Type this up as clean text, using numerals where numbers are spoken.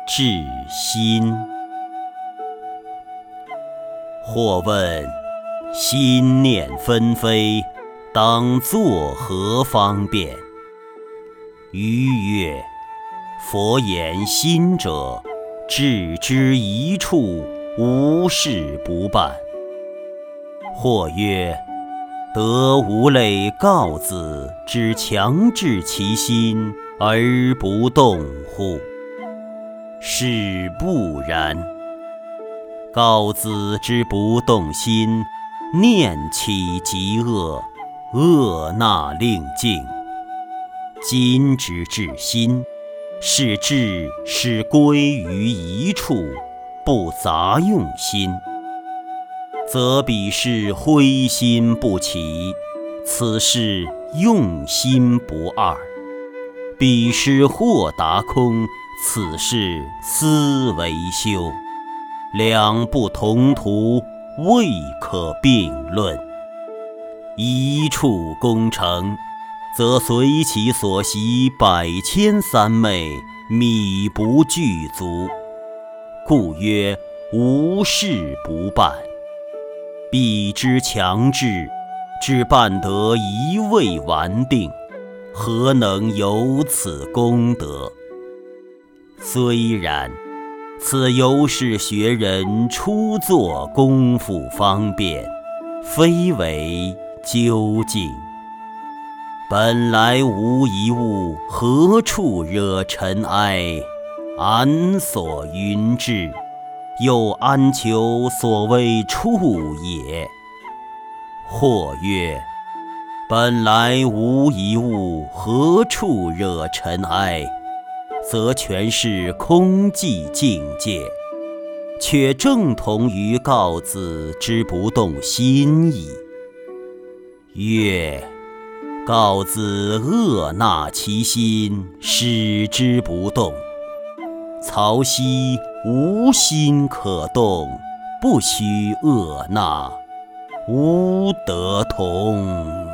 至心。或问心念纷飞，当作何方便？余曰：佛言心者，置之一处，无事不办。或曰：得无类告子之强制其心而不动乎？是不然。告子之不动心，念起即恶，恶纳令尽。今之至心，是志使归于一处，不杂用心，则彼是灰心不起，此是用心不二；彼是豁达空，此是思维修。两不同途，未可并论。一处功成，则随其所习百千三昧，米不具足，故曰无事不办。彼之强制，只办得一味完定，何能有此功德？虽然，此犹是学人初作功夫方便，非为究竟。本来无一物，何处惹尘埃？安所云至？又安求所谓处也？或曰：本来无一物，何处惹尘埃？则全是空寂境界，却正同于告子之不动心矣。曰：告子恶纳其心，使之不动。曹溪无心可动，不须恶纳，无得同。